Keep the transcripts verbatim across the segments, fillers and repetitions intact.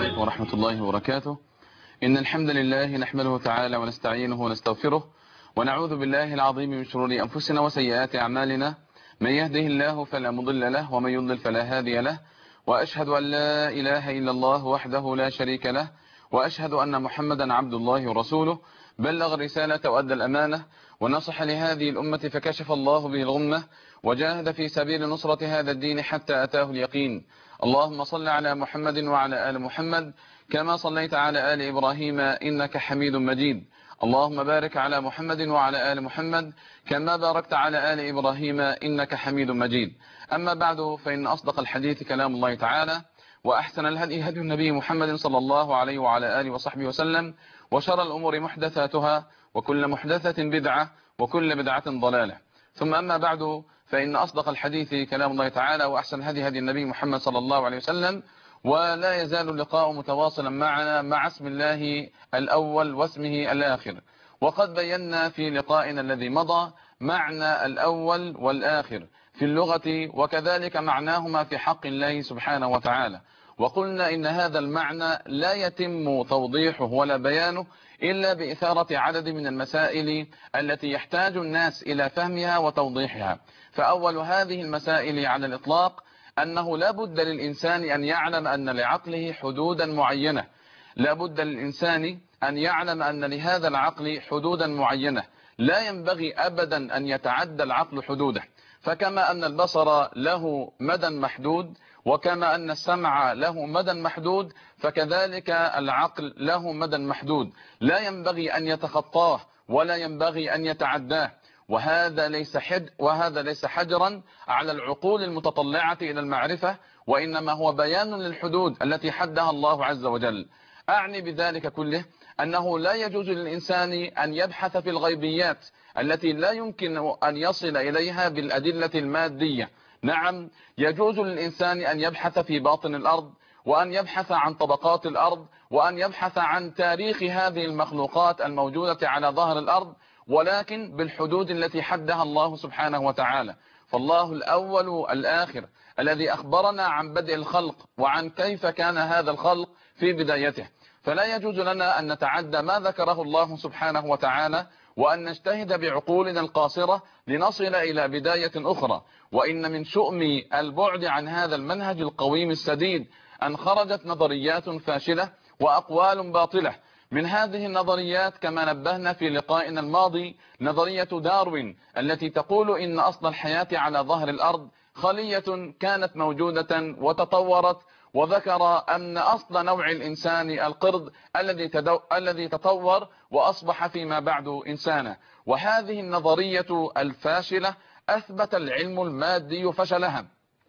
عليكم ورحمة الله وبركاته. إن الحمد لله نحمده تعالى ونستعينه ونستغفره ونعوذ بالله العظيم من شرور أنفسنا وسيئات أعمالنا. من يهده الله فلا مضل له ومن يضلل فلا هادي له، وأشهد أن لا إله إلا الله وحده لا شريك له، وأشهد أن محمدا عبد الله ورسوله. بلغ الرسالة وأدى الأمانة ونصح لهذه الأمة فكشف الله به الغمة، وجاهد في سبيل نصرة هذا الدين حتى أتاه اليقين. اللهم صل على محمد وعلى آل محمد كما صليت على آل إبراهيم إنك حميد مجيد. اللهم بارك على محمد وعلى آل محمد كما باركت على آل إبراهيم إنك حميد مجيد. أما بعد، فإن أصدق الحديث كلام الله تعالى، وأحسن الهدي هدي النبي محمد صلى الله عليه وعلى آله وصحبه وسلم، وشر الأمور محدثاتها، وكل محدثة بدعة، وكل بدعة ضلالة. ثم أما بعد، فإن أصدق الحديث كلام الله تعالى، وأحسن هدي هدي النبي محمد صلى الله عليه وسلم. ولا يزال اللقاء متواصلا معنا مع اسم الله الأول واسمه الآخر. وقد بينا في لقائنا الذي مضى معنى الأول والآخر في اللغة، وكذلك معناهما في حق الله سبحانه وتعالى. وقلنا إن هذا المعنى لا يتم توضيحه ولا بيانه إلا بإثارة عدد من المسائل التي يحتاج الناس إلى فهمها وتوضيحها. فأول هذه المسائل على الإطلاق أنه لا بد للإنسان أن يعلم أن لعقله حدودا معينة. لا بد للإنسان أن يعلم أن لهذا العقل حدودا معينة، لا ينبغي أبدا أن يتعدى العقل حدوده. فكما أن البصر له مدى محدود، وكما أن السمع له مدى محدود، فكذلك العقل له مدى محدود، لا ينبغي أن يتخطاه ولا ينبغي أن يتعداه. وهذا ليس حد وهذا ليس حجرا على العقول المتطلعة إلى المعرفة، وإنما هو بيان للحدود التي حدها الله عز وجل. أعني بذلك كله أنه لا يجوز للإنسان أن يبحث في الغيبيات التي لا يمكن أن يصل إليها بالأدلة المادية. نعم، يجوز للإنسان أن يبحث في باطن الأرض، وأن يبحث عن طبقات الأرض، وأن يبحث عن تاريخ هذه المخلوقات الموجودة على ظهر الأرض، ولكن بالحدود التي حدها الله سبحانه وتعالى. فالله الأول الآخر الذي أخبرنا عن بدء الخلق وعن كيف كان هذا الخلق في بدايته، فلا يجوز لنا أن نتعدى ما ذكره الله سبحانه وتعالى، وأن نجتهد بعقولنا القاصرة لنصل إلى بداية أخرى. وإن من شؤم البعد عن هذا المنهج القويم السديد أن خرجت نظريات فاشلة وأقوال باطلة. من هذه النظريات كما نبهنا في لقائنا الماضي نظرية داروين التي تقول إن أصل الحياة على ظهر الأرض خلية كانت موجودة وتطورت، وذكر أن أصل نوع الإنسان القرد الذي الذي تطور وأصبح فيما بعد إنسانا. وهذه النظرية الفاشلة أثبت العلم المادي فشلها،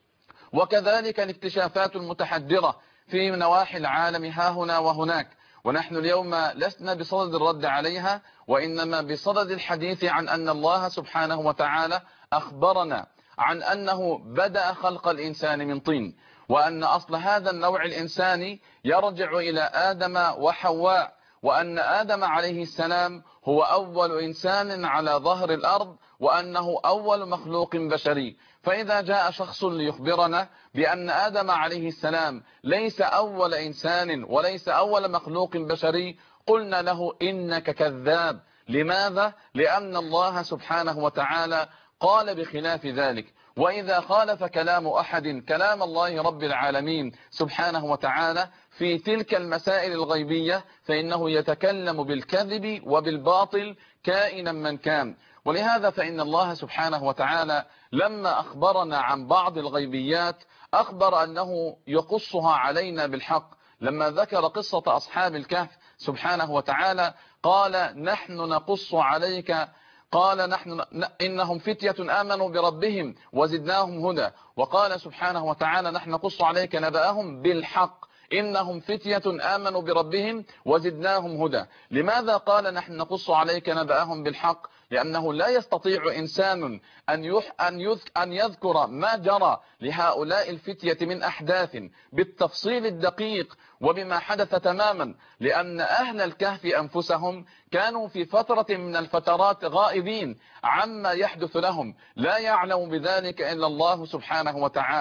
وكذلك الاكتشافات المتحدرة في نواحي العالم ها هنا وهناك. ونحن اليوم لسنا بصدد الرد عليها، وإنما بصدد الحديث عن أن الله سبحانه وتعالى أخبرنا عن أنه بدأ خلق الإنسان من طين، وأن أصل هذا النوع الإنساني يرجع إلى آدم وحواء، وأن آدم عليه السلام هو أول إنسان على ظهر الأرض، وأنه أول مخلوق بشري. فإذا جاء شخص ليخبرنا بأن آدم عليه السلام ليس أول إنسان وليس أول مخلوق بشري، قلنا له إنك كذاب. لماذا؟ لأن الله سبحانه وتعالى قال بخلاف ذلك. وإذا خالف كلام أحد كلام الله رب العالمين سبحانه وتعالى في تلك المسائل الغيبية، فإنه يتكلم بالكذب وبالباطل كائنا من كان. ولهذا فإن الله سبحانه وتعالى لما أخبرنا عن بعض الغيبيات أخبر أنه يقصها علينا بالحق. لما ذكر قصة أصحاب الكهف سبحانه وتعالى قال نحن نقص عليك قال نحن إنهم فتية آمنوا بربهم وزدناهم هدى. وقال سبحانه وتعالى نحن نقص عليك نبأهم بالحق إنهم فتية آمنوا بربهم وزدناهم هدى. لماذا قال نحن نقص عليك نبأهم بالحق؟ لأنه لا يستطيع إنسان أن, يح أن, أن يذكر ما جرى لهؤلاء الفتية من أحداث بالتفصيل الدقيق وبما حدث تماما، لأن أهل الكهف أنفسهم كانوا في فترة من الفترات غائبين عما يحدث لهم، لا يعلم بذلك إلا الله سبحانه وتعالى.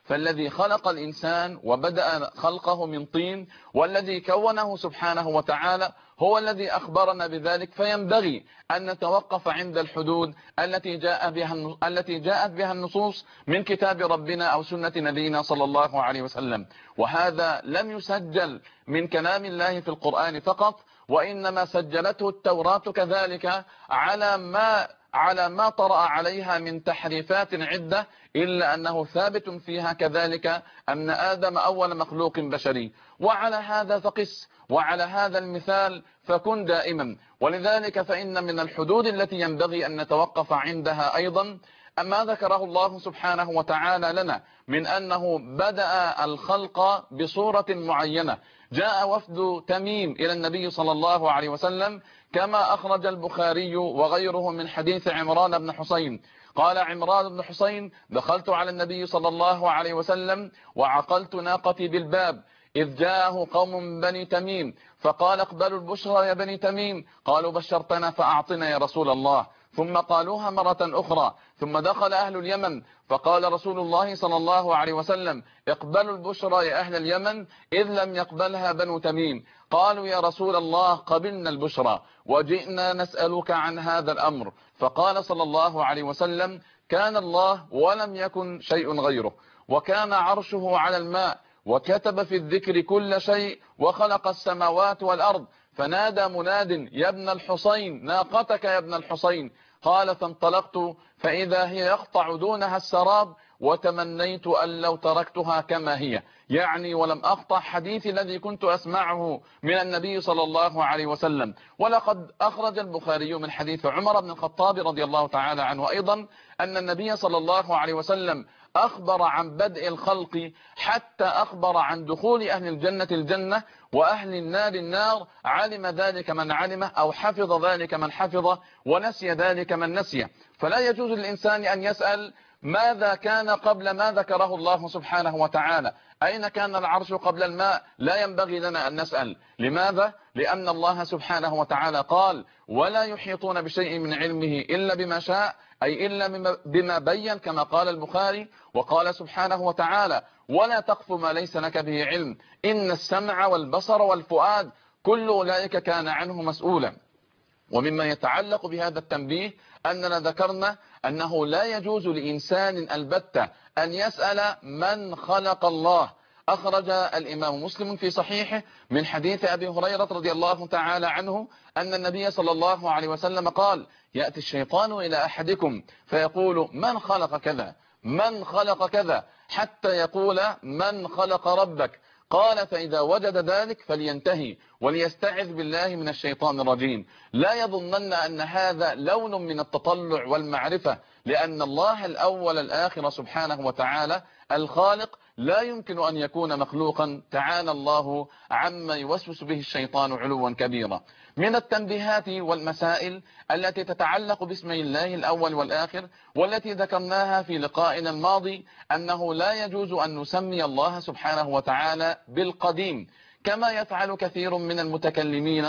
فالذي خلق الإنسان وبدأ خلقه من طين والذي كونه سبحانه وتعالى هو الذي أخبرنا بذلك، فينبغي أن نتوقف عند الحدود التي جاء بها التي جاءت بها النصوص من كتاب ربنا أو سنة نبينا صلى الله عليه وسلم. وهذا لم يسجل من كلام الله في القرآن فقط، وإنما سجلته التوراة كذلك على ما على ما طرأ عليها من تحريفات عدة، إلا أنه ثابت فيها كذلك أن آدم أول مخلوق بشري. وعلى هذا فقس، وعلى هذا المثال فكن دائما. ولذلك فإن من الحدود التي ينبغي أن نتوقف عندها أيضا أما ذكره الله سبحانه وتعالى لنا من أنه بدأ الخلق بصورة معينة. جاء وفد تميم إلى النبي صلى الله عليه وسلم كما أخرج البخاري وغيره من حديث عمران بن حسين. قال عمران بن حسين: دخلت على النبي صلى الله عليه وسلم وعقلت ناقتي بالباب إذ جاءه قوم من بني تميم فقال: اقبلوا البشرى يا بني تميم. قالوا: بشرتنا فأعطنا يا رسول الله. ثم قالوها مرة أخرى. ثم دخل أهل اليمن فقال رسول الله صلى الله عليه وسلم: اقبلوا البشرى يا أهل اليمن إذ لم يقبلها بنو تميم. قالوا: يا رسول الله قبلنا البشرى وجئنا نسألك عن هذا الأمر. فقال صلى الله عليه وسلم: كان الله ولم يكن شيء غيره، وكان عرشه على الماء، وكتب في الذكر كل شيء، وخلق السماوات والأرض. فنادى مناد: يا ابن الحسين ناقتك يا ابن الحسين. قال: فانطلقت فإذا هي يقطع دونها السراب، وتمنيت أن لو تركتها كما هي، يعني ولم أقطع حديثي الذي كنت أسمعه من النبي صلى الله عليه وسلم. ولقد أخرج البخاري من حديث عمر بن الخطاب رضي الله تعالى عنه أيضا أن النبي صلى الله عليه وسلم أخبر عن بدء الخلق حتى أخبر عن دخول أهل الجنة الجنة وأهل النار النار. علم ذلك من علمه، أو حفظ ذلك من حفظه، ونسي ذلك من نسيه. فلا يجوز للإنسان أن يسأل ماذا كان قبل ما ذكره الله سبحانه وتعالى. أين كان العرش قبل الماء؟ لا ينبغي لنا أن نسأل. لماذا؟ لأن الله سبحانه وتعالى قال: ولا يحيطون بشيء من علمه إلا بما شاء، أي إلا بما بين، كما قال البخاري. وقال سبحانه وتعالى: ولا تقف ما ليس لك به علم إن السمع والبصر والفؤاد كل أولئك كان عنه مسؤولا. ومما يتعلق بهذا التنبيه أننا ذكرنا أنه لا يجوز لإنسان البتة أن يسأل من خلق الله. أخرج الإمام مسلم في صحيحه من حديث أبي هريرة رضي الله تعالى عنه أن النبي صلى الله عليه وسلم قال: يأتي الشيطان إلى أحدكم فيقول: من خلق كذا من خلق كذا، حتى يقول: من خلق ربك؟ قال: فإذا وجد ذلك فلينتهي وليستعذ بالله من الشيطان الرجيم. لا يظنن أن هذا لون من التطلع والمعرفة، لأن الله الأول الآخر سبحانه وتعالى الخالق لا يمكن أن يكون مخلوقا، تعالى الله عما يوسوس به الشيطان علوا كبيرا. من التنبيهات والمسائل التي تتعلق باسم الله الأول والآخر والتي ذكرناها في لقائنا الماضي أنه لا يجوز أن نسمي الله سبحانه وتعالى بالقديم كما يفعل كثير من المتكلمين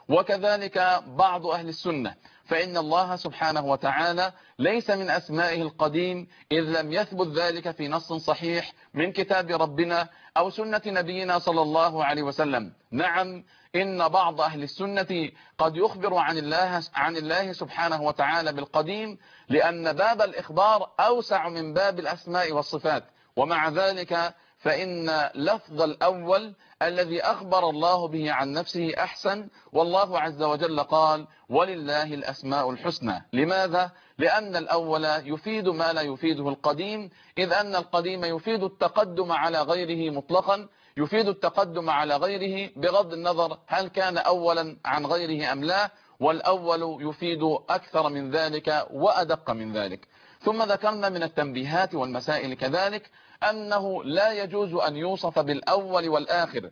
وكذلك بعض أهل السنة، فإن الله سبحانه وتعالى ليس من أسمائه القديم إذ لم يثبت ذلك في نص صحيح من كتاب ربنا أو سنة نبينا صلى الله عليه وسلم. نعم، إن بعض أهل السنة قد يخبر عن الله عن الله سبحانه وتعالى بالقديم، لأن باب الإخبار أوسع من باب الأسماء والصفات. ومع ذلك فإن لفظ الأول الذي أخبر الله به عن نفسه أحسن، والله عز وجل قال: ولله الأسماء الحسنى. لماذا؟ لأن الأول يفيد ما لا يفيده القديم، إذ أن القديم يفيد التقدم على غيره مطلقا، يفيد التقدم على غيره بغض النظر هل كان أولا عن غيره أم لا، والأول يفيد أكثر من ذلك وأدق من ذلك. ثم ذكرنا من التنبيهات والمسائل كذلك أنه لا يجوز أن يوصف بالأول والآخر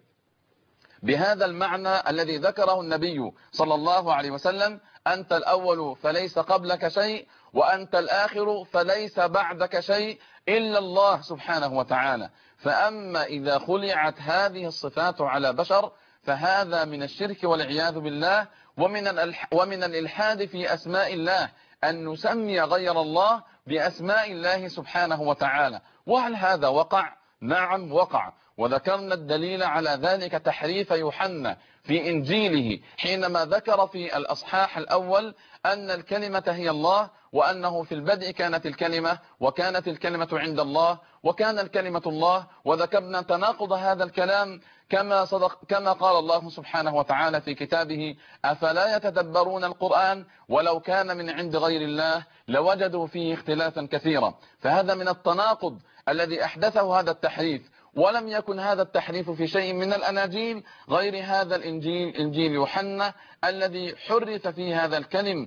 بهذا المعنى الذي ذكره النبي صلى الله عليه وسلم: أنت الأول فليس قبلك شيء، وأنت الآخر فليس بعدك شيء إلا الله سبحانه وتعالى. فأما إذا خلعت هذه الصفات على بشر فهذا من الشرك والعياذ بالله، ومن ومن الإلحاد في أسماء الله، أن نسمي غير الله بأسماء الله سبحانه وتعالى. وهل هذا وقع؟ نعم وقع، وذكرنا الدليل على ذلك تحريف يوحنا في إنجيله حينما ذكر في الأصحاح الأول أن الكلمة هي الله، وأنه في البدء كانت الكلمة، وكانت الكلمة عند الله، وكان الكلمة الله. وذكرنا تناقض هذا الكلام كما صدق كما قال الله سبحانه وتعالى في كتابه: أفلا يتدبرون القرآن ولو كان من عند غير الله لوجدوا فيه اختلافا كثيرا. فهذا من التناقض الذي أحدثه هذا التحريف، ولم يكن هذا التحريف في شيء من الأناجيل غير هذا الإنجيل، إنجيل يوحنا، الذي حرف فيه هذا الكلم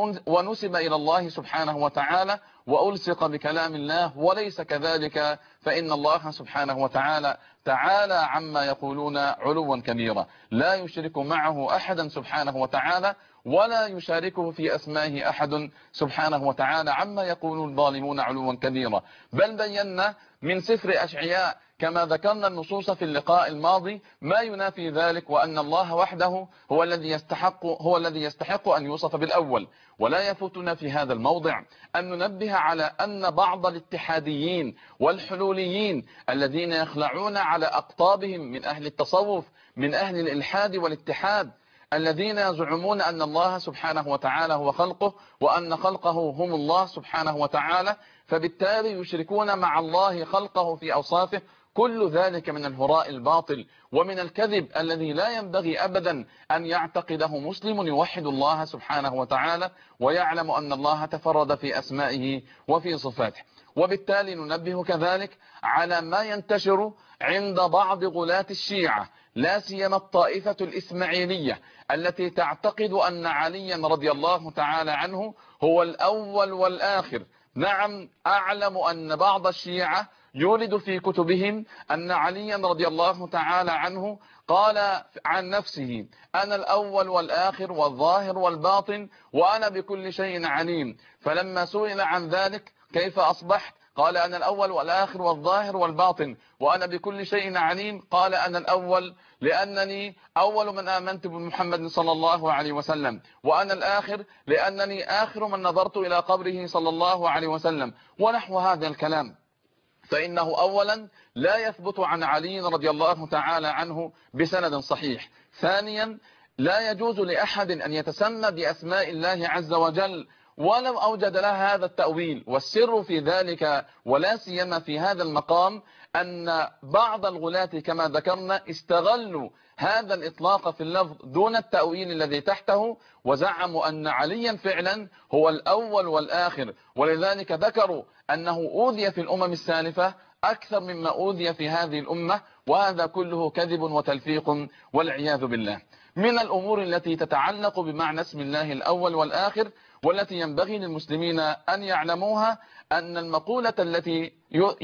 ونسب إلى الله سبحانه وتعالى وألصق بكلام الله، وليس كذلك، فإن الله سبحانه وتعالى تعالى عما يقولون علوا كبيرا، لا يشرك معه أحدا سبحانه وتعالى، ولا يشاركه في أسمائه أحد سبحانه وتعالى عما يقول الظالمون علوا كبيرا. بل بينا من سفر أشعياء كما ذكرنا النصوص في اللقاء الماضي ما ينافي ذلك، وأن الله وحده هو الذي يستحق هو الذي يستحق أن يوصف بالأول. ولا يفوتنا في هذا الموضع أن ننبه على أن بعض الاتحاديين والحلوليين الذين يخلعون على أقطابهم من أهل التصوف، من أهل الإلحاد والاتحاد، الذين يزعمون أن الله سبحانه وتعالى هو خلقه، وأن خلقه هم الله سبحانه وتعالى، فبالتالي يشركون مع الله خلقه في أوصافه. كل ذلك من الهراء الباطل ومن الكذب الذي لا ينبغي أبدا أن يعتقده مسلم يوحد الله سبحانه وتعالى ويعلم أن الله تفرد في أسمائه وفي صفاته. وبالتالي ننبه كذلك على ما ينتشر عند بعض غلاة الشيعة، لا سيما الطائفة الإسماعيلية التي تعتقد أن عليا رضي الله تعالى عنه هو الأول والآخر. نعم، أعلم أن بعض الشيعة يولد في كتبهم أن عليا رضي الله تعالى عنه قال عن نفسه: أنا الأول والآخر والظاهر والباطن وأنا بكل شيء عليم. فلما سئل عن ذلك كيف أصبحت؟ قال: أنا الأول والآخر والظاهر والباطن وأنا بكل شيء عليم. قال: أنا الأول لأنني أول من آمنت بمحمد صلى الله عليه وسلم، وأنا الآخر لأنني آخر من نظرت إلى قبره صلى الله عليه وسلم، ونحو هذا الكلام. فإنه أولا لا يثبت عن علي رضي الله تعالى عنه بسند صحيح. ثانيا لا يجوز لأحد أن يتسمى بأسماء الله عز وجل ولو أوجد لها هذا التأويل. والسر في ذلك ولا سيما في هذا المقام أن بعض الغلاة كما ذكرنا استغلوا هذا الإطلاق في اللفظ دون التأويل الذي تحته، وزعموا أن عليا فعلا هو الأول والآخر، ولذلك ذكروا أنه أوذي في الأمم السالفة أكثر مما أوذي في هذه الأمة، وهذا كله كذب وتلفيق والعياذ بالله. من الأمور التي تتعلق بمعنى اسم الله الأول والآخر والتي ينبغي للمسلمين أن يعلموها أن المقولة التي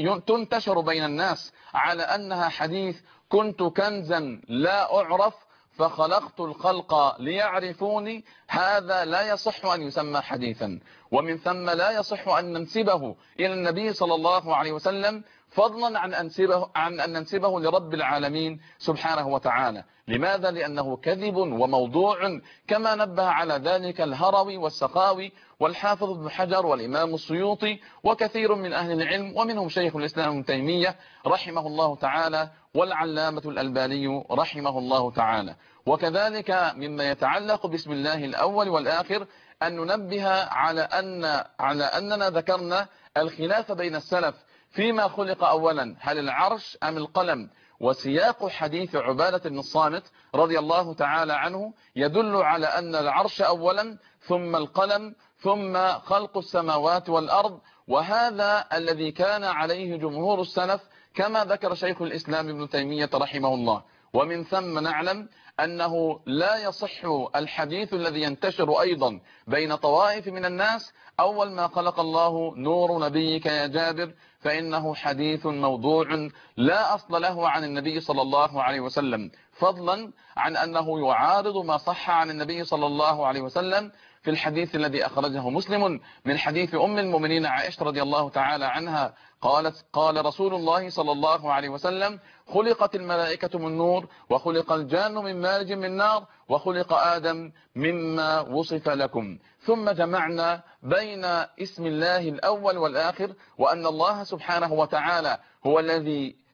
تنتشر بين الناس على أنها حديث: كنت كنزا لا أعرف فخلقت الخلق ليعرفوني، هذا لا يصح أن يسمى حديثا، ومن ثم لا يصح أن ننسبه إلى النبي صلى الله عليه وسلم، فضلا عن, أنسبه عن أن ننسبه لرب العالمين سبحانه وتعالى. لماذا؟ لأنه كذب وموضوع، كما نبه على ذلك الهروي والسخاوي والحافظ ابن حجر والإمام السيوطي وكثير من أهل العلم، ومنهم شيخ الإسلام ابن تيمية رحمه الله تعالى والعلامة الألباني رحمه الله تعالى. وكذلك مما يتعلق باسم الله الأول والآخر أن ننبه على أن على أننا ذكرنا الخلاف بين السلف فيما خلق أولا، هل العرش أم القلم؟ وسياق حديث عبادة بن الصامت رضي الله تعالى عنه يدل على أن العرش أولا ثم القلم ثم خلق السماوات والأرض، وهذا الذي كان عليه جمهور السلف كما ذكر شيخ الإسلام ابن تيمية رحمه الله. ومن ثم نعلم أنه لا يصح الحديث الذي ينتشر أيضا بين طوائف من الناس: أول ما خلق الله نور نبيك يا جابر، فإنه حديث موضوع لا أصل له عن النبي صلى الله عليه وسلم، فضلا عن أنه يعارض ما صح عن النبي صلى الله عليه وسلم في الحديث الذي أخرجه مسلم من حديث أم المؤمنين عائشة رضي الله تعالى عنها قالت: قال رسول الله صلى الله عليه وسلم: خلقت الملائكة من نور، وخلق الجان من مارج من نار، وخلق آدم مما وصف لكم. ثم جمعنا بين اسم الله الأول والآخر وأن الله سبحانه وتعالى هو الذي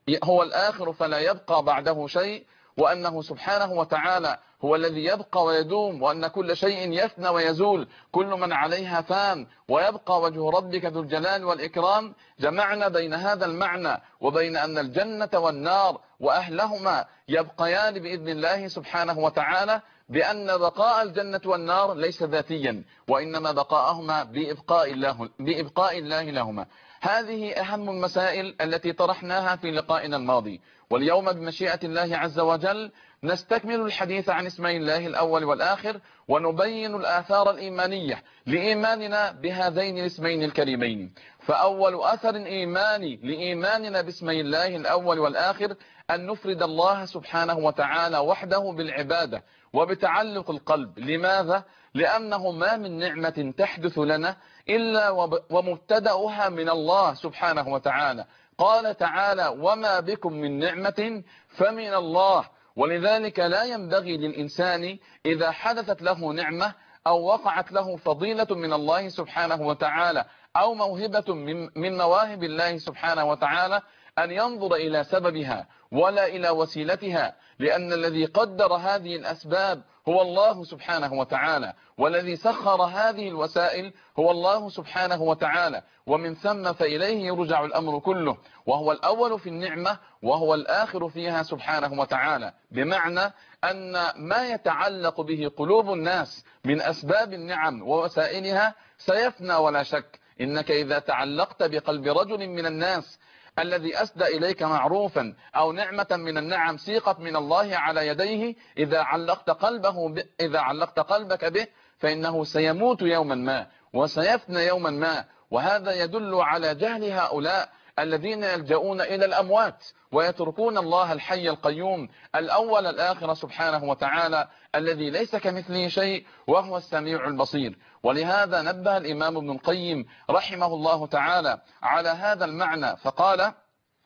هو الآخر فلا يبقى بعده شيء، وأنه سبحانه وتعالى هو الذي يبقى ويدوم، وأن كل شيء يفنى ويزول، كل من عليها فان، ويبقى وجه ربك ذو الجلال والإكرام. جمعنا بين هذا المعنى وبين أن الجنة والنار وأهلهما يبقيان بإذن الله سبحانه وتعالى، بأن بقاء الجنة والنار ليس ذاتيا، وإنما بقاءهما بإبقاء الله, بإبقاء الله لهما. هذه أهم المسائل التي طرحناها في لقائنا الماضي، واليوم بمشيئة الله عز وجل نستكمل الحديث عن اسمي الله الأول والآخر، ونبين الآثار الإيمانية لإيماننا بهذين الاسمين الكريمين. فأول أثر إيماني لإيماننا باسمي الله الأول والآخر أن نفرد الله سبحانه وتعالى وحده بالعبادة وبتعلق القلب. لماذا؟ لأنه ما من نعمة تحدث لنا إلا ومبتدأها من الله سبحانه وتعالى. قال تعالى: وما بكم من نعمة فمن الله. ولذلك لا ينبغي للإنسان إذا حدثت له نعمة أو وقعت له فضيلة من الله سبحانه وتعالى أو موهبة من مواهب الله سبحانه وتعالى أن ينظر إلى سببها ولا إلى وسيلتها، لأن الذي قدر هذه الأسباب هو الله سبحانه وتعالى، والذي سخر هذه الوسائل هو الله سبحانه وتعالى، ومن ثم فإليه يرجع الأمر كله، وهو الأول في النعمة وهو الآخر فيها سبحانه وتعالى. بمعنى أن ما يتعلق به قلوب الناس من أسباب النعم ووسائلها سيفنى ولا شك. إنك إذا تعلقت بقلب رجل من الناس الذي أسدى إليك معروفا أو نعمة من النعم سيقت من الله على يديه، إذا علقت قلبه ب... إذا علقت قلبك به فإنه سيموت يوما ما وسيفنى يوما ما. وهذا يدل على جهل هؤلاء الذين يلجؤون إلى الأموات ويتركون الله الحي القيوم الأول الآخر سبحانه وتعالى، الذي ليس كمثله شيء وهو السميع البصير. ولهذا نبه الإمام ابن القيم رحمه الله تعالى على هذا المعنى فقال: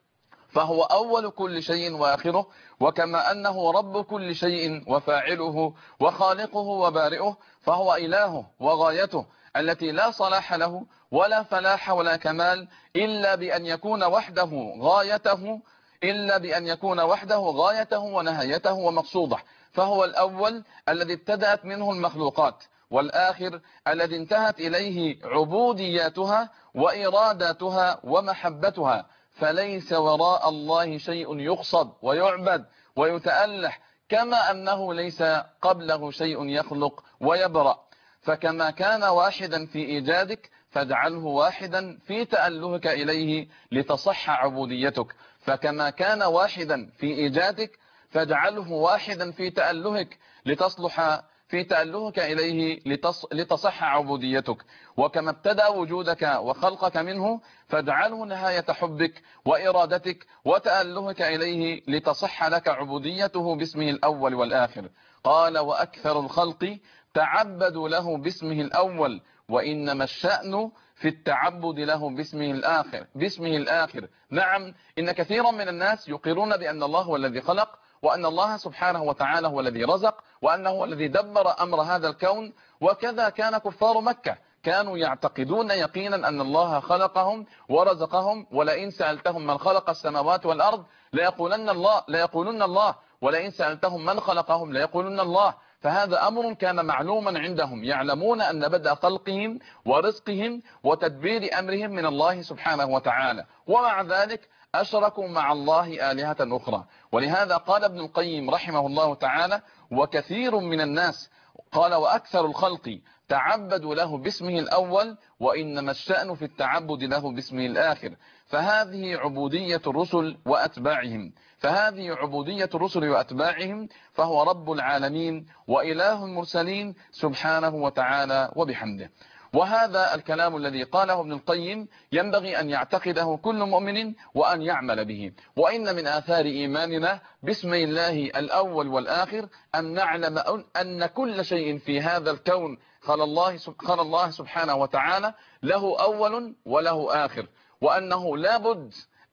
فهو أول كل شيء وآخره، وكما أنه رب كل شيء وفاعله وخالقه وبارئه، فهو إلهه وغايته التي لا صلاح له ولا فلاح ولا كمال إلا بأن يكون وحده غايته إلا بأن يكون وحده غايته ونهايته ومقصوده. فهو الأول الذي ابتدأت منه المخلوقات، والآخر الذي انتهت إليه عبودياتها وإراداتها ومحبتها، فليس وراء الله شيء يقصد ويعبد ويتألح، كما أنه ليس قبله شيء يخلق ويبرأ. فكما كان واحدا في إيجادك فاجعله واحدا في تألهك إليه لتصح عبوديتك، فكما كان واحدا في إيجادك فاجعله واحدا في تألهك لتصلح في تألهك إليه لتص... لتصح عبوديتك. وكما ابتدأ وجودك وخلقك منه فاجعله نهاية حبك وإرادتك وتألهك إليه لتصح لك عبوديته باسمه الأول والآخر. قال: وأكثر الخلق تعبدوا له باسمه الأول، وإنما الشأن في التعبد له باسمه الآخر باسمه الآخر. نعم، إن كثيرا من الناس يقرون بأن الله هو الذي خلق، وأن الله سبحانه وتعالى هو الذي رزق، وأنه هو الذي دبر أمر هذا الكون. وكذا كان كفار مكة، كانوا يعتقدون يقينا أن الله خلقهم ورزقهم، ولئن سألتهم من خلق السماوات والأرض ليقولن الله ليقولن الله ولئن سألتهم من خلقهم ليقولن الله. فهذا أمر كان معلوما عندهم، يعلمون أن بدء خلقهم ورزقهم وتدبير أمرهم من الله سبحانه وتعالى، ومع ذلك أشركوا مع الله آلهة أخرى. ولهذا قال ابن القيم رحمه الله تعالى: وكثير من الناس، قال: وأكثر الخلق تعبدوا له باسمه الأول، وإنما الشأن في التعبد له باسمه الآخر. فهذه عبودية الرسل وأتباعهم فهذه عبودية الرسل وأتباعهم فهو رب العالمين وإله المرسلين سبحانه وتعالى وبحمده. وهذا الكلام الذي قاله ابن القيم ينبغي أن يعتقده كل مؤمن وأن يعمل به. وإن من آثار إيماننا باسم الله الأول والآخر أن نعلم أن كل شيء في هذا الكون خلق الله خلق الله سبحانه وتعالى له أول وله آخر، وأنه لا بد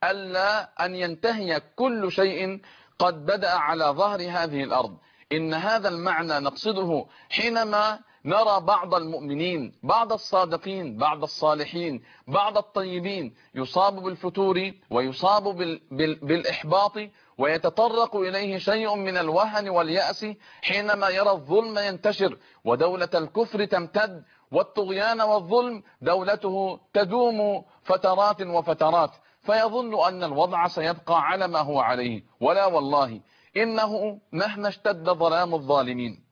ألا أن ينتهي كل شيء قد بدأ على ظهر هذه الأرض. إن هذا المعنى نقصده حينما نرى بعض المؤمنين، بعض الصادقين، بعض الصالحين، بعض الطيبين يصاب بالفتور ويصاب بال بال بالإحباط، ويتطرق إليه شيء من الوهن واليأس حينما يرى الظلم ينتشر ودولة الكفر تمتد، والطغيان والظلم دولته تدوم فترات وفترات، فيظن أن الوضع سيبقى على ما هو عليه. ولا والله، إنه مهما اشتد ظلام الظالمين،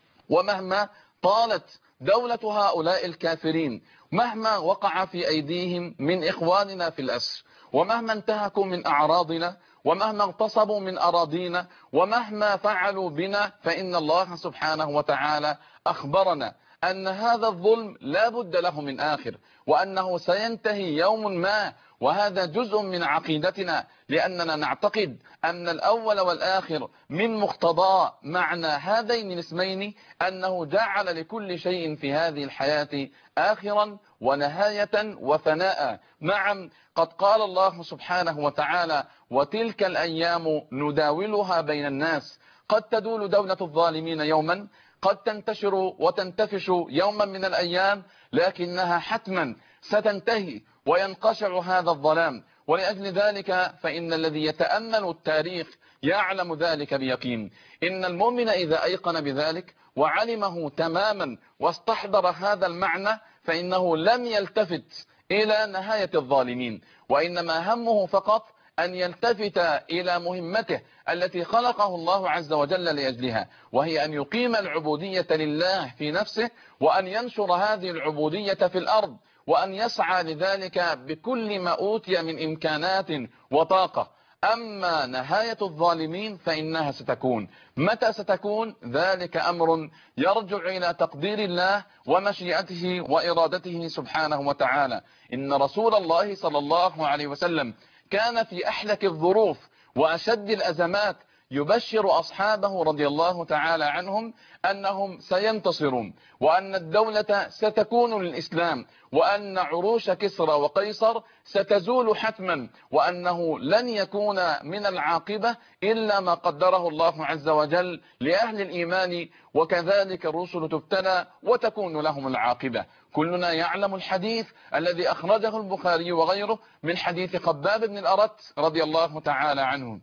ومهما طالت دولة هؤلاء الكافرين، مهما وقع في أيديهم من إخواننا في الأسر، ومهما انتهكوا من أعراضنا، ومهما اغتصبوا من أراضينا، ومهما فعلوا بنا، فإن الله سبحانه وتعالى أخبرنا أن هذا الظلم لا بد له من آخر، وأنه سينتهي يوم ما. وهذا جزء من عقيدتنا، لأننا نعتقد أن الأول والآخر من مقتضى معنى هذين الاسمين أنه جعل لكل شيء في هذه الحياة آخرا ونهاية وفناء. نعم، قد قال الله سبحانه وتعالى: وتلك الأيام نداولها بين الناس. قد تدول دولة الظالمين يوما، قد تنتشر وتنتفش يوما من الأيام، لكنها حتما ستنتهي وينقشع هذا الظلام. ولأجل ذلك فإن الذي يتأمل التاريخ يعلم ذلك بيقين. إن المؤمن إذا أيقن بذلك وعلمه تماما واستحضر هذا المعنى، فإنه لم يلتفت إلى نهاية الظالمين، وإنما همه فقط أن يلتفت إلى مهمته التي خلقه الله عز وجل لأجلها، وهي أن يقيم العبودية لله في نفسه، وأن ينشر هذه العبودية في الأرض، وأن يسعى لذلك بكل ما أوتي من إمكانات وطاقة. أما نهاية الظالمين فإنها ستكون. متى ستكون؟ ذلك أمر يرجع إلى تقدير الله ومشيئته وإرادته سبحانه وتعالى. إن رسول الله صلى الله عليه وسلم كان في أحلك الظروف وأشد الأزمات يبشر أصحابه رضي الله تعالى عنهم أنهم سينتصرون، وأن الدولة ستكون للإسلام، وأن عروش كسرى وقيصر ستزول حتما، وأنه لن يكون من العاقبة إلا ما قدره الله عز وجل لأهل الإيمان، وكذلك الرسل تبتلى وتكون لهم العاقبة. كلنا يعلم الحديث الذي أخرجه البخاري وغيره من حديث خباب بن الأرت رضي الله تعالى عنه،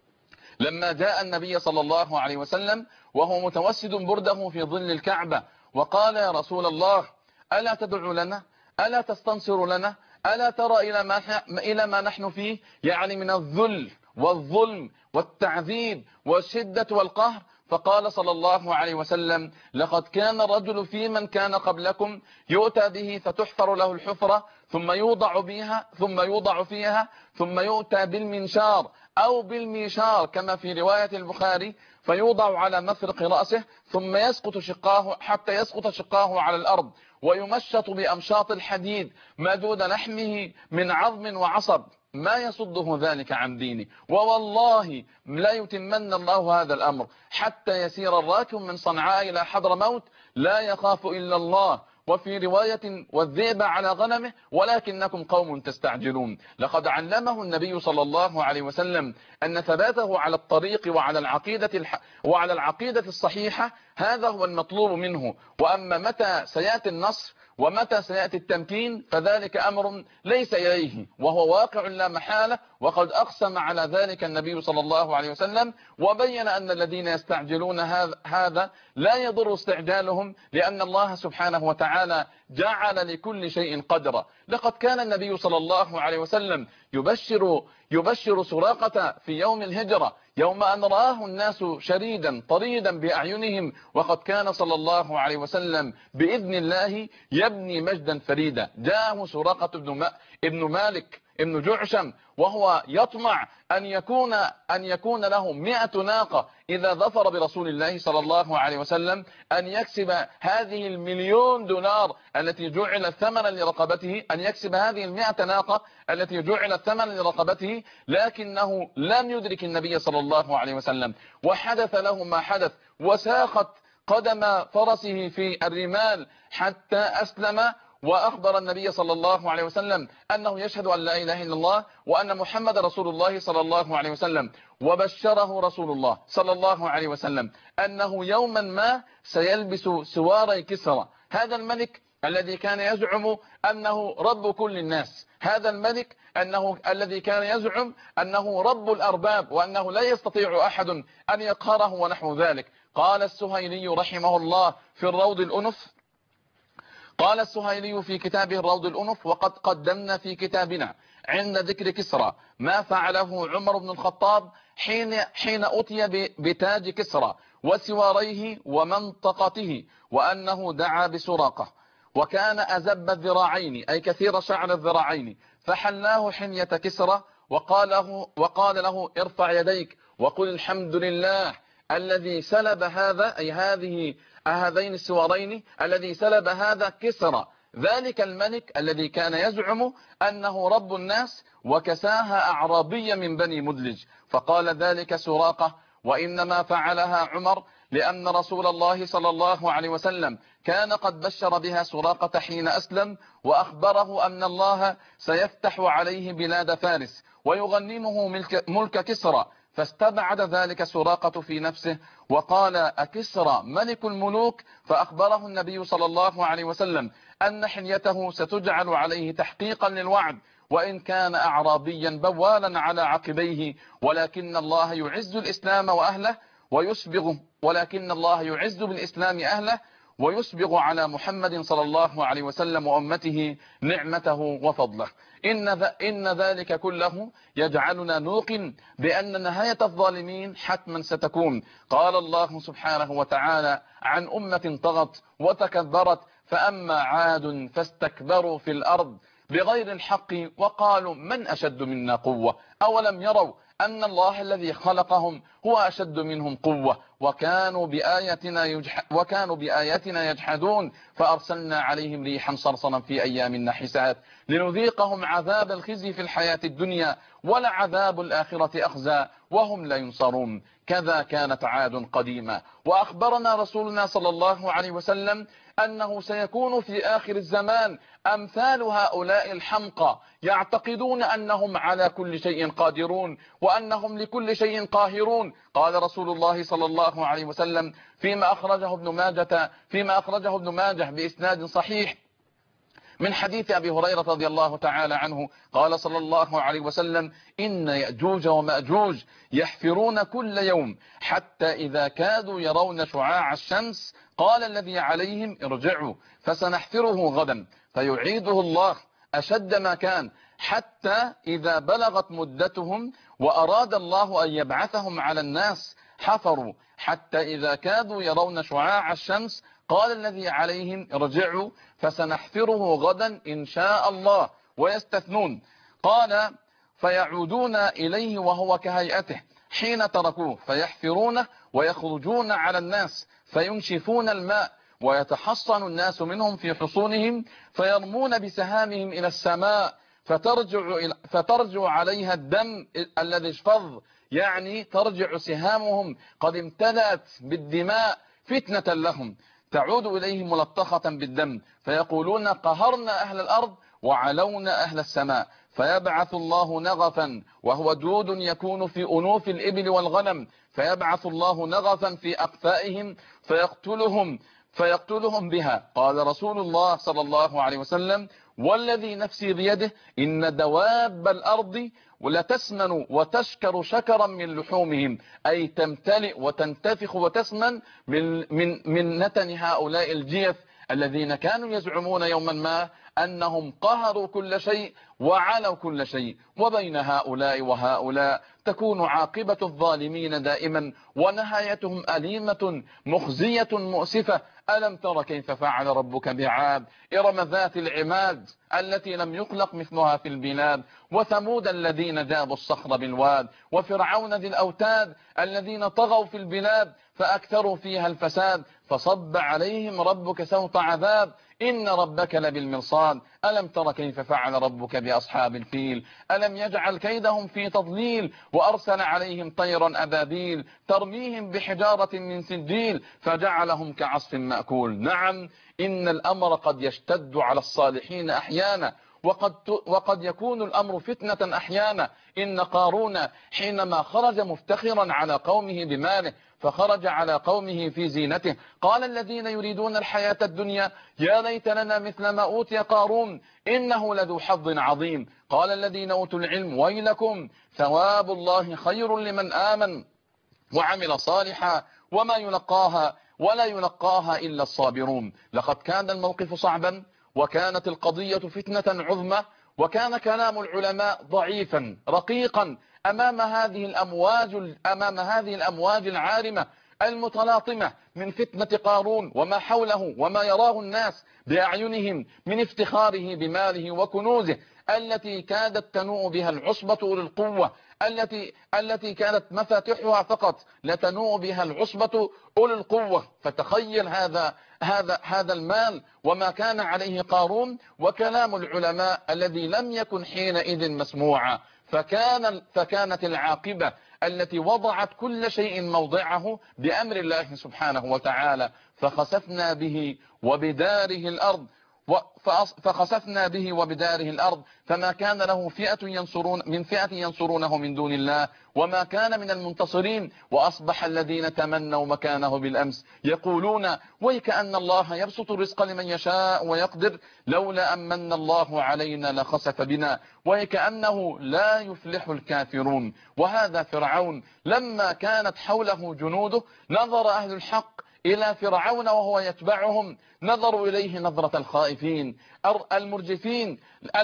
لما جاء النبي صلى الله عليه وسلم وهو متوسد برده في ظل الكعبة، وقال: يا رسول الله، ألا تدعو لنا؟ ألا تستنصر لنا؟ ألا ترى إلى ما, إلى ما نحن فيه، يعني من الذل والظلم والتعذيب والشدة والقهر؟ فقال صلى الله عليه وسلم: لقد كان الرجل في من كان قبلكم يؤتى به فتحفر له الحفرة، ثم يوضع بها ثم يوضع فيها ثم يؤتى بالمنشار أو بالميشار كما في رواية البخاري، فيوضع على مفرق رأسه ثم يسقط شقاه حتى يسقط شقاه على الأرض، ويمشط بأمشاط الحديد ما دون لحمه من عظم وعصب، ما يصده ذلك عن دينه. ووالله لا يتمن الله هذا الأمر حتى يسير الراكب من صنعاء إلى حضرموت لا يخاف إلا الله. وفي رواية: والذئب على غنمه ولكنكم قوم تستعجلون. لقد علمه النبي صلى الله عليه وسلم أن ثباته على الطريق وعلى العقيدة الح... وعلى العقيدة الصحيحة هذا هو المطلوب منه. وأما متى سيأتي النصر ومتى سيأتي التمكين فذلك أمر ليس إليه، وهو واقع لا محالة، وقد أقسم على ذلك النبي صلى الله عليه وسلم، وبين أن الذين يستعجلون هذا لا يضر استعجالهم، لأن الله سبحانه وتعالى جعل لكل شيء قدرا. لقد كان النبي صلى الله عليه وسلم يبشر يبشر سراقة في يوم الهجرة، يوم أن رآه الناس شريدا طريدا بأعينهم، وقد كان صلى الله عليه وسلم بإذن الله يبني مجدا فريدا. جاءه سراقة ابن مالك ابن جعشم وهو يطمع أن يكون أن يكون له مئة ناقة إذا ظفر برسول الله صلى الله عليه وسلم، أن يكسب هذه المليون دولار التي جعل ثمنا لرقبته، أن يكسب هذه المئة ناقة التي جعل ثمنا لرقبته، لكنه لم يدرك النبي صلى الله عليه وسلم، وحدث له ما حدث، وساخت قدم فرسه في الرمال حتى أسلم، وأخبر النبي صلى الله عليه وسلم أنه يشهد أن لا إله إلا الله وأن محمد رسول الله صلى الله عليه وسلم، وبشره رسول الله صلى الله عليه وسلم أنه يوما ما سيلبس سواري كسرى، هذا الملك الذي كان يزعم أنه رب كل الناس، هذا الملك أنه الذي كان يزعم أنه رب الأرباب وأنه لا يستطيع أحد أن يقهره ونحو ذلك. قال السهيلي رحمه الله في الروض الأنف، قال السهيلي في كتابه الروض الأنف: وقد قدمنا في كتابنا عند ذكر كسرى ما فعله عمر بن الخطاب حين حين أتي بتاج كسرى وسواريه ومنطقته، وأنه دعا بسراقة وكان أزب الذراعين أي كثير شعر الذراعين، فحلاه حمية كسرى وقال له, وقال له ارفع يديك وقل الحمد لله الذي سلب هذا أي هذه هذين السوارين الذي سلب هذا كسرى، ذلك الملك الذي كان يزعم أنه رب الناس، وكساها أعرابي من بني مدلج. فقال ذلك سراقة: وإنما فعلها عمر لأن رسول الله صلى الله عليه وسلم كان قد بشر بها سراقة حين أسلم، وأخبره أن الله سيفتح عليه بلاد فارس ويغنمه ملك, ملك كسرى، فاستبعد ذلك سراقة في نفسه وقال: أكسرى ملك الملوك؟ فأخبره النبي صلى الله عليه وسلم أن حليته ستجعل عليه تحقيقا للوعد، وإن كان أعرابيا بوالا على عقبيه، ولكن الله يعز الإسلام وأهله ويسبغ ولكن الله يعز بالإسلام أهله ويسبغ على محمد صلى الله عليه وسلم وأمته نعمته وفضله. إن, إن ذلك كله يجعلنا نوقن بأن نهاية الظالمين حتما ستكون. قال الله سبحانه وتعالى عن أمة طغت وتكبرت: فأما عاد فاستكبروا في الأرض بغير الحق وقالوا من أشد منا قوة أولم يروا أن الله الذي خلقهم هو أشد منهم قوة وكانوا بآياتنا, يجح وكانوا بآياتنا يجحدون فأرسلنا عليهم ريحا صرصرا في أيام نحسات لنذيقهم عذاب الخزي في الحياة الدنيا ولعذاب الآخرة أخزى وهم لا ينصرون. كذا كانت عاد قديما. وأخبرنا رسولنا صلى الله عليه وسلم أنه سيكون في آخر الزمان أمثال هؤلاء الحمقى يعتقدون أنهم على كل شيء قادرون وأنهم لكل شيء قاهرون. قال رسول الله صلى الله عليه وسلم فيما أخرجه ابن ماجه فيما أخرجه ابن ماجه بإسناد صحيح من حديث أبي هريرة رضي الله تعالى عنه قال صلى الله عليه وسلم: إن يأجوج ومأجوج يحفرون كل يوم حتى إذا كادوا يرون شعاع الشمس قال الذي عليهم: ارجعوا فسنحفره غدا، فيعيده الله أشد ما كان حتى إذا بلغت مدتهم وأراد الله أن يبعثهم على الناس حفروا حتى إذا كادوا يرون شعاع الشمس قال الذي عليهم: ارجعوا فسنحفره غدا إن شاء الله، ويستثنون. قال: فيعودون إليه وهو كهيئته حين تركوه فيحفرونه ويخرجون على الناس فينشفون الماء ويتحصن الناس منهم في حصونهم فيرمون بسهامهم إلى السماء فترجع, فترجع عليها الدم الذي اشفظ، يعني ترجع سهامهم قد امتلأت بالدماء فتنة لهم، تعود إليهم ملطخة بالدم فيقولون: قهرنا أهل الأرض وعلونا أهل السماء. فيبعث الله نغفا وهو دود يكون في أنوف الإبل والغنم، فيبعث الله نغفا في أقفائهم فيقتلهم فيقتلهم بها. قال رسول الله صلى الله عليه وسلم: والذي نفسي بيده إن دواب الأرض ولتسمن وتشكر شكرا من لحومهم، أي تمتلئ وتنتفخ وتسمن من, من, من نتن هؤلاء الجيف الذين كانوا يزعمون يوما ما أنهم قهروا كل شيء وعلوا كل شيء. وبين هؤلاء وهؤلاء تكون عاقبة الظالمين دائما ونهايتهم أليمة مخزية مؤسفة. ألم تر كيف فعل ربك بعاد إرم ذات العماد التي لم يخلق مثلها في البلاد، وثمود الذين جابوا الصخر بالواد، وفرعون ذي الأوتاد الذين طغوا في البلاد فأكثروا فيها الفساد، فصب عليهم ربك سوط عذاب إن ربك لبالمرصاد ألم تر كيف فعل ربك بأصحاب الفيل ألم يجعل كيدهم في تضليل وأرسل عليهم طيرا أبابيل ترميهم بحجارة من سجيل فجعلهم كعصف مأكول. نعم إن الأمر قد يشتد على الصالحين أحيانا وقد, وقد يكون الأمر فتنة أحيانا. إن قارون حينما خرج مفتخرا على قومه بماله فخرج على قومه في زينته قال الذين يريدون الحياة الدنيا يا ليت لنا مثل ما أوتي قارون إنه لذو حظ عظيم. قال الذين أوتوا العلم ويلكم ثواب الله خير لمن آمن وعمل صالحا وما يلقاها ولا يلقاها إلا الصابرون. لقد كان الموقف صعبا وكانت القضية فتنة عظمى وكان كلام العلماء ضعيفا رقيقا أمام هذه الأمواج أمام هذه الأمواج العارمة المتلاطمة من فتنة قارون وما حوله وما يراه الناس بأعينهم من افتخاره بماله وكنوزه التي كادت تنوء بها العصبة أولي القوة التي التي كانت مفاتيحها فقط لتنوء بها العصبة أولي القوة. فتخيل هذا هذا هذا المال وما كان عليه قارون وكلام العلماء الذي لم يكن حينئذ مسموعا. فكان فكانت العاقبة التي وضعت كل شيء موضعه بأمر الله سبحانه وتعالى فخسفنا به وبداره الأرض فخسفنا به وبداره الأرض فما كان له فئة ينصرون من فئة ينصرونه من دون الله وما كان من المنتصرين. وأصبح الذين تمنوا مكانه بالأمس يقولون ويكأن الله يبسط الرزق لمن يشاء ويقدر لولا أمن الله علينا لخسف بنا ويكأنه لا يفلح الكافرون. وهذا فرعون لما كانت حوله جنوده نظر أهل الحق إلى فرعون وهو يتبعهم نظروا إليه نظرة الخائفين المرجفين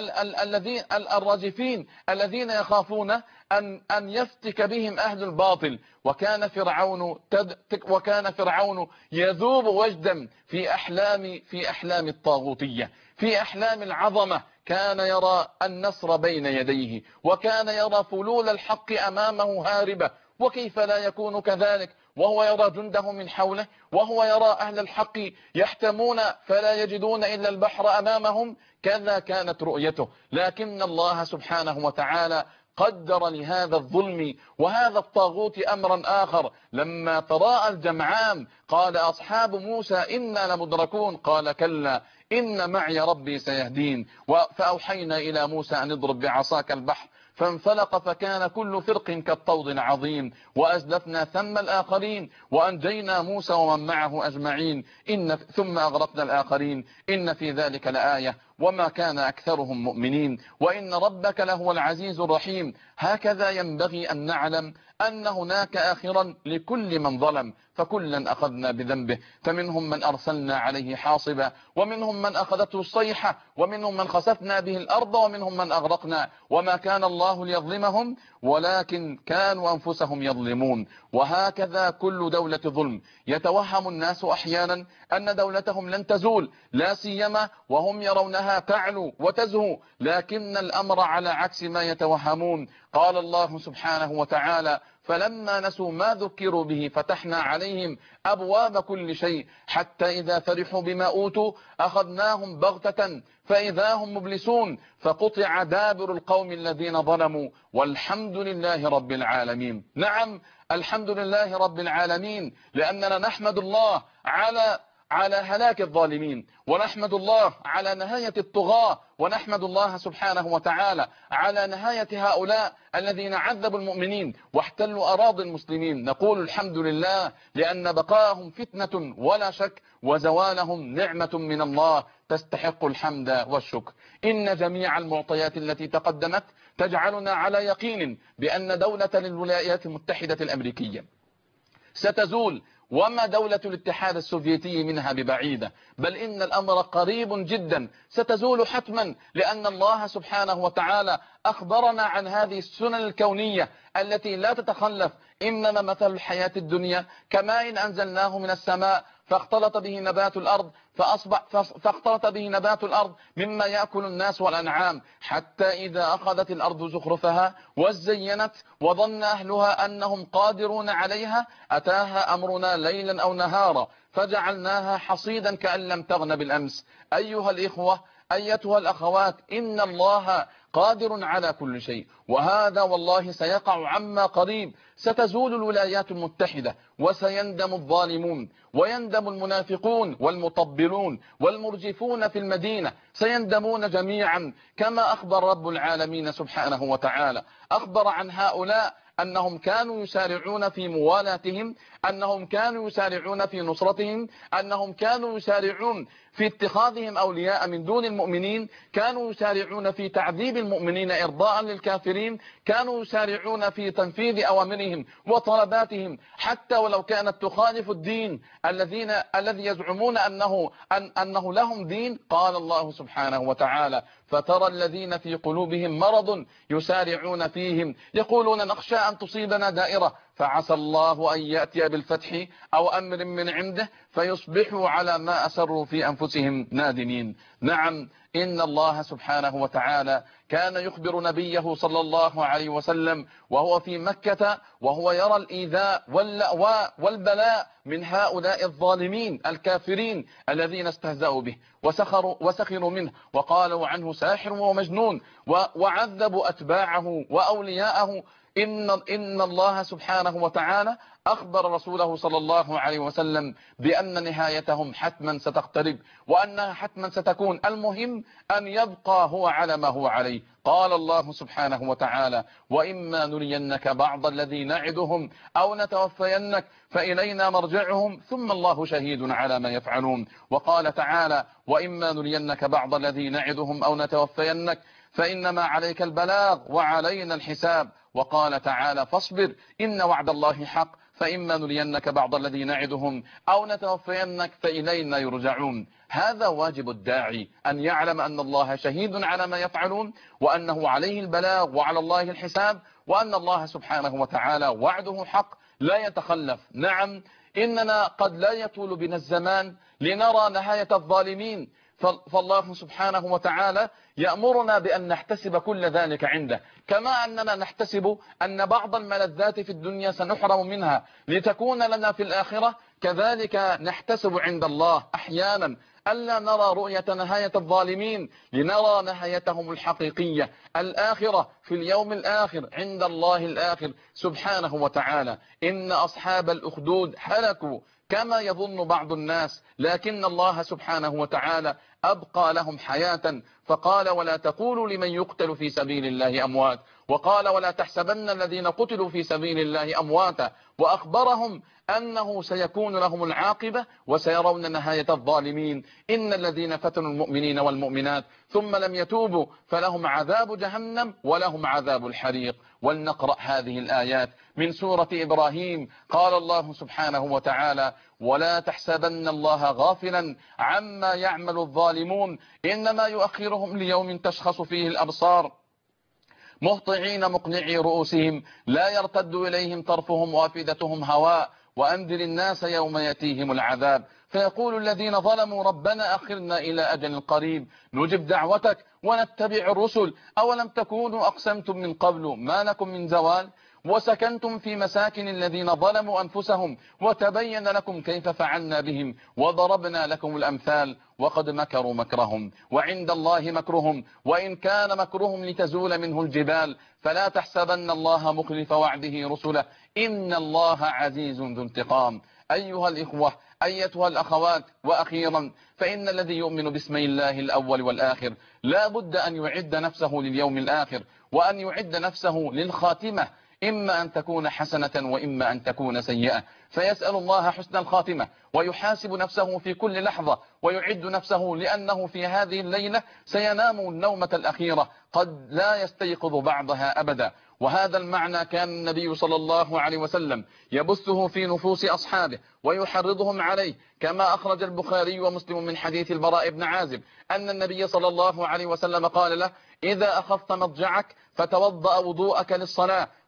الذين الراجفين الذين يخافون أن أن يفتك بهم أهل الباطل. وكان فرعون تد وكان فرعون يذوب وجدا في أحلام في أحلام الطاغوتية في أحلام العظمة. كان يرى النصر بين يديه وكان يرى فلول الحق أمامه هاربة. وكيف لا يكون كذلك وهو يرى جنده من حوله وهو يرى أهل الحق يحتمون فلا يجدون إلا البحر أمامهم. كذا كانت رؤيته. لكن الله سبحانه وتعالى قدر لهذا الظلم وهذا الطاغوت أمرا آخر. لما تراءى الجمعان قال أصحاب موسى إنا لمدركون قال كلا إن معي ربي سيهدين. فأوحينا إلى موسى أن اضرب بعصاك البحر فانفلق فكان كل فرق كالطود العظيم وأزلفنا ثم الآخرين وأنجينا موسى ومن معه أجمعين إن ثم أغرقنا الآخرين إن في ذلك لآية وما كان أكثرهم مؤمنين وإن ربك لهو العزيز الرحيم. هكذا ينبغي أن نعلم أن هناك آخرا لكل من ظلم فكلا أخذنا بذنبه فمنهم من أرسلنا عليه حاصبا ومنهم من أخذته الصيحة ومنهم من خسفنا به الأرض ومنهم من أغرقنا وما كان الله ليظلمهم ولكن كانوا أنفسهم يظلمون. وهكذا كل دولة ظلم يتوهم الناس أحيانا أن دولتهم لن تزول لا سيما وهم يرونها تعلو وتزهو لكن الأمر على عكس ما يتوهمون. قال الله سبحانه وتعالى فلما نسوا ما ذكروا به فتحنا عليهم أبواب كل شيء حتى إذا فرحوا بما أوتوا أخذناهم بغتة فإذا هم مبلسون فقطع دابر القوم الذين ظلموا والحمد لله رب العالمين. نعم الحمد لله رب العالمين لأننا نحمد الله على على هلاك الظالمين ونحمد الله على نهاية الطغاة ونحمد الله سبحانه وتعالى على نهاية هؤلاء الذين عذبوا المؤمنين واحتلوا أراضي المسلمين. نقول الحمد لله لأن بقاءهم فتنة ولا شك وزوالهم نعمة من الله تستحق الحمد والشكر. إن جميع المعطيات التي تقدمت تجعلنا على يقين بأن دولة الولايات المتحدة الأمريكية ستزول وما دولة الاتحاد السوفيتي منها ببعيدة بل إن الأمر قريب جدا ستزول حتما لأن الله سبحانه وتعالى أخبرنا عن هذه السنن الكونية التي لا تتخلف إنما مثل الحياة الدنيا كماء أنزلناه من السماء فاختلط به نبات الأرض فأصبح فاختلط به نبات الأرض مما يأكل الناس والأنعام حتى إذا أخذت الأرض زخرفها وزينت وظن أهلها أنهم قادرون عليها أتاها أمرنا ليلا أو نهارا فجعلناها حصيدا كأن لم تغن بالأمس. أيها الإخوة أيتها الأخوات إن الله قادر على كل شيء، وهذا والله سيقع عما قريب. ستزول الولايات المتحدة وسيندم الظالمون ويندم المنافقون والمطبلون والمرجفون في المدينة، سيندمون جميعا كما أخبر رب العالمين سبحانه وتعالى. أخبر عن هؤلاء أنهم كانوا يسارعون في موالاتهم، أنهم كانوا يسارعون في نصرتهم، أنهم كانوا يسارعون في اتخاذهم أولياء من دون المؤمنين، كانوا يسارعون في تعذيب المؤمنين إرضاء للكافرين، كانوا يسارعون في تنفيذ أوامرهم وطلباتهم حتى ولو كانت تخالف الدين الذين الذي يزعمون أنه أن أنه لهم دين. قال الله سبحانه وتعالى: فترى الذين في قلوبهم مرض يسارعون فيهم يقولون نخشى أن تصيبنا دائرة فعسى الله أن يأتي بالفتح أو أمر من عنده فيصبحوا على ما أسروا في أنفسهم نادمين. نعم، إن الله سبحانه وتعالى كان يخبر نبيه صلى الله عليه وسلم وهو في مكة وهو يرى الإيذاء واللأواء والبلاء من هؤلاء الظالمين الكافرين الذين استهزأوا به وسخروا, وسخروا منه وقالوا عنه ساحر ومجنون وعذبوا أتباعه وأولياءه. إن, إن الله سبحانه وتعالى أخبر رسوله صلى الله عليه وسلم بأن نهايتهم حتما ستقترب وأنها حتما ستكون. المهم أن يبقى هو على ما هو عليه. قال الله سبحانه وتعالى: وإما نرينك بعض الذي نعدهم أو نتوفينك فإلينا مرجعهم ثم الله شهيد على ما يفعلون. وقال تعالى: وإما نرينك بعض الذي نعدهم أو نتوفينك فإنما عليك البلاغ وعلينا الحساب. وقال تعالى: فاصبر إن وعد الله حق فإما نرينك بعض الذي نعدهم أو نتوفينك فإلينا يرجعون. هذا واجب الداعي أن يعلم أن الله شهيد على ما يفعلون وأنه عليه البلاغ وعلى الله الحساب وأن الله سبحانه وتعالى وعده حق لا يتخلف. نعم، إننا قد لا يطول بنا الزمان لنرى نهاية الظالمين، فالله سبحانه وتعالى يأمرنا بأن نحتسب كل ذلك عنده، كما أننا نحتسب أن بعض الملذات في الدنيا سنحرم منها لتكون لنا في الآخرة، كذلك نحتسب عند الله أحيانا ألا نرى رؤية نهاية الظالمين لنرى نهايتهم الحقيقية الآخرة في اليوم الآخر عند الله الآخر سبحانه وتعالى. إن أصحاب الأخدود هلكوا كما يظن بعض الناس، لكن الله سبحانه وتعالى أبقى لهم حياة، فقال: ولا تقولوا لمن يقتل في سبيل الله أموات، وقال: ولا تحسبن الذين قتلوا في سبيل الله أمواتا، وأخبرهم أنه سيكون لهم العاقبة وسيرون نهاية الظالمين. إن الذين فتنوا المؤمنين والمؤمنات ثم لم يتوبوا فلهم عذاب جهنم ولهم عذاب الحريق. ولنقرأ هذه الآيات من سورة إبراهيم. قال الله سبحانه وتعالى: ولا تحسبن الله غافلا عما يعمل الظالمون إنما يؤخرهم ليوم تشخص فيه الأبصار مهطعين مقنعي رؤوسهم لا يرتد إليهم طرفهم وافئدتهم هواء وأنذر الناس يوم يأتيهم العذاب فيقول الذين ظلموا ربنا أخرنا إلى أجل قريب نجب دعوتك ونتبع الرسل أولم تكونوا أقسمتم من قبل ما لكم من زوال وسكنتم في مساكن الذين ظلموا أنفسهم وتبين لكم كيف فعلنا بهم وضربنا لكم الأمثال وقد مكروا مكرهم وعند الله مكرهم وإن كان مكرهم لتزول منه الجبال فلا تحسبن الله مخلف وعده رسله إن الله عزيز ذو انتقام. أيها الإخوة أيتها الأخوات، وأخيرا فإن الذي يؤمن باسم الله الأول والآخر لا بد أن يعد نفسه لليوم الآخر وأن يعد نفسه للخاتمة، إما أن تكون حسنة وإما أن تكون سيئة، فيسأل الله حسن الخاتمة ويحاسب نفسه في كل لحظة ويعد نفسه لأنه في هذه الليلة سينام النومة الأخيرة قد لا يستيقظ بعضها أبدا. وهذا المعنى كان النبي صلى الله عليه وسلم يبثه في نفوس أصحابه ويحرضهم عليه، كما أخرج البخاري ومسلم من حديث البراء بن عازب أن النبي صلى الله عليه وسلم قال له: إذا أخذت مضجعك فتوضأ وضوءك للصلاة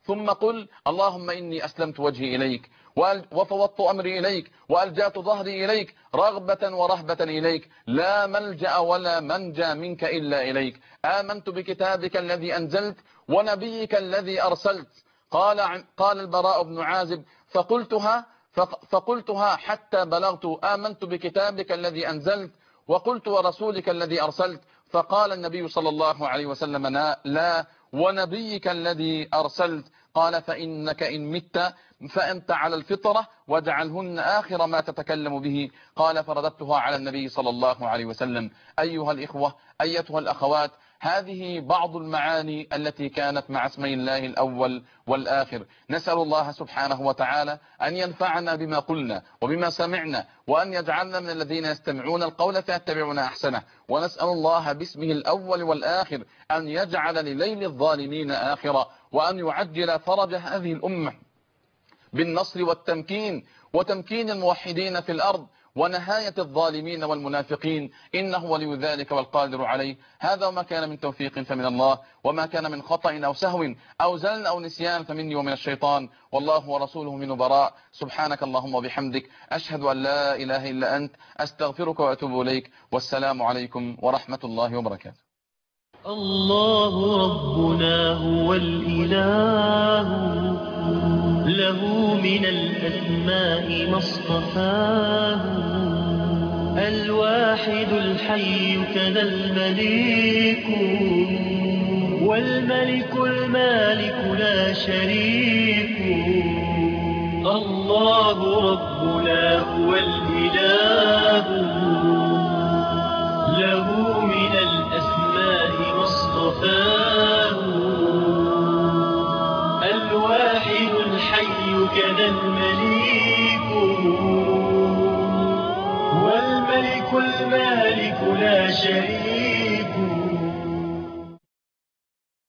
ثم قل اللهم إني أسلمت وجهي إليك وفوضت أمري إليك وألجأت ظهري إليك رغبة ورهبة إليك، لا ملجأ ولا منجى منك إلا إليك. آمنت بكتابك الذي أنزلت ونبيك الذي أرسلت. قال قال البراء بن عازب فقلتها فقلتها حتى بلغت آمنت بكتابك الذي أنزلت وقلت ورسولك الذي أرسلت. فقال النبي صلى الله عليه وسلم لا ونبيك الذي أرسلت. قال فإنك إن مت فأنت على الفطرة واجعلهن آخر ما تتكلم به. قال فرددتها على النبي صلى الله عليه وسلم. أيها الإخوة أيتها الأخوات، هذه بعض المعاني التي كانت مع اسمي الله الأول والآخر. نسأل الله سبحانه وتعالى أن ينفعنا بما قلنا وبما سمعنا، وأن يجعلنا من الذين يستمعون القول فيتبعون أحسنه. ونسأل الله باسمه الأول والآخر أن يجعل لليل الظالمين آخرا، وأن يعجل فرج هذه الأمة بالنصر والتمكين وتمكين الموحدين في الأرض ونهاية الظالمين والمنافقين، إنه ولي ذلك والقادر عليه. هذا وما كان من توفيق فمن الله، وما كان من خطأ أو سهو أو زلل أو نسيان فمني ومن الشيطان، والله ورسوله من براء. سبحانك اللهم وبحمدك، أشهد أن لا إله إلا أنت، أستغفرك وأتوب إليك، والسلام عليكم ورحمة الله وبركاته. الله ربنا هو الإله، له من الأسماء ما اصطفاه، الواحد الحي كذا المليك، والملك المالك لا شريك. الله ربنا هو الإله، له من الأسماء ما اصطفاه، الواحد الحي كذا المليك، والملك المالك لا شريك.